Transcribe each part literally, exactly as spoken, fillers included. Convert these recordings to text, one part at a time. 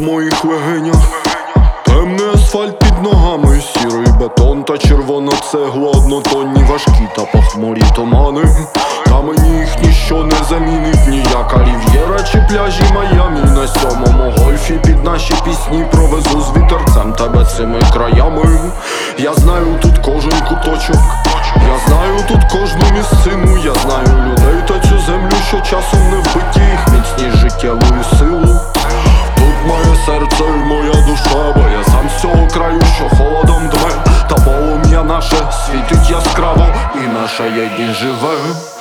моїх легенях. Темний асфальт під ногами, сірий бетон та червона цегла, однотонні важкі та похмурі тумани. Та мені їх ніщо не замінить, ніяка рів'єра чи пляжі Майамі. На сьомому гольфі під наші пісні провезу з вітерцем тебе цими краями. Я знаю тут кожен куточок, я знаю тут кожну місцину. Я знаю людей та цю землю, що часом не вбиті їх міцність життєвою силу. Тут моє серце і моя душа, бо я сам з цього краю, що холодом дме. Та полум'я наше світить яскраво, і наша єдність живе.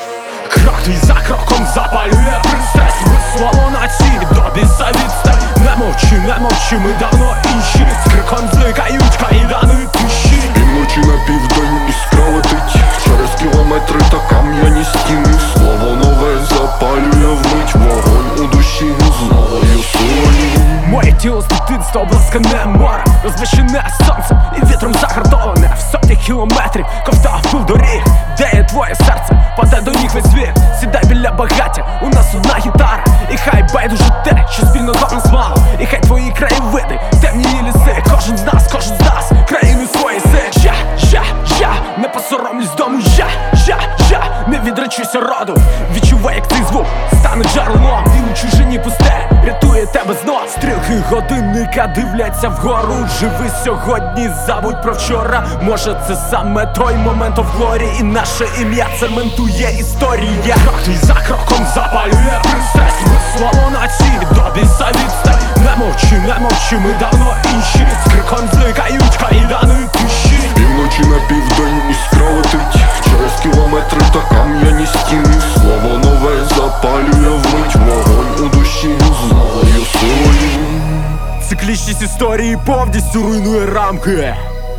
Крок твій за кроком запалює пристрасть, вислало на цій добі за відстань. Не мовчи, не мовчи, ми давно інші, з криком зникають кайдани тиші. І вночі на південь іскра летить через кілометри та кам'яні стіни. Слово нове запалює вмить, вогонь у душі з новою силою. Моє тіло з дитинства обласкане морем, розвищене сонцем і вітром загартоване. В сотні кілометрів ковтав пил доріг, де є твоє серце, паде до ніг весь світ. Сідай біля багаття, у нас одна гітара, і хай байдуже те, що спільно з нас мало. І хай твої краєвиди, темні ліси, кожен з нас, кожен з нас, країни свої си. Я, я, я, не посоромлюсь дому, я, я, я, не відречуся роду. Відчувай, як цей звук стане джерелом, він у чужині пусте, рятує тебе знов. Стрілки годинника дивляться вгору. Живи сьогодні, забудь про вчора. Може це саме той момент в глорі, і наше ім'я цементує історія. Крок твій за кроком запалює пристрасть, вислало на цій добі за відстань. Не мовчи, не мовчи, ми давно інші, з криком зникають кайдани тиші. І вночі на південь іскра летить через кілометри та кам'яні стіни. Слово нове запалює вмить, вогонь у душі з новою силою. Циклічність історії повністю руйнує рамки.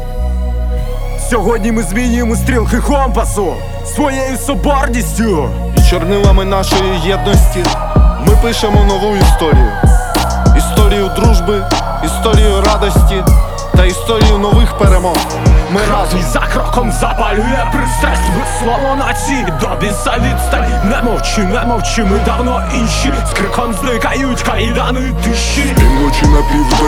Сьогодні ми змінюємо стрілки компасу своєю соборністю. І чорнилами нашої єдності ми пишемо нову історію. Історію дружби, історію радості та історію нових перемог. Ми разом. І за кроком запалює пристрасть, вислало на цій добі за відстань. Не мовчи, не мовчи, ми давно інші, з криком зникають кайдани тиші. І вночі на південь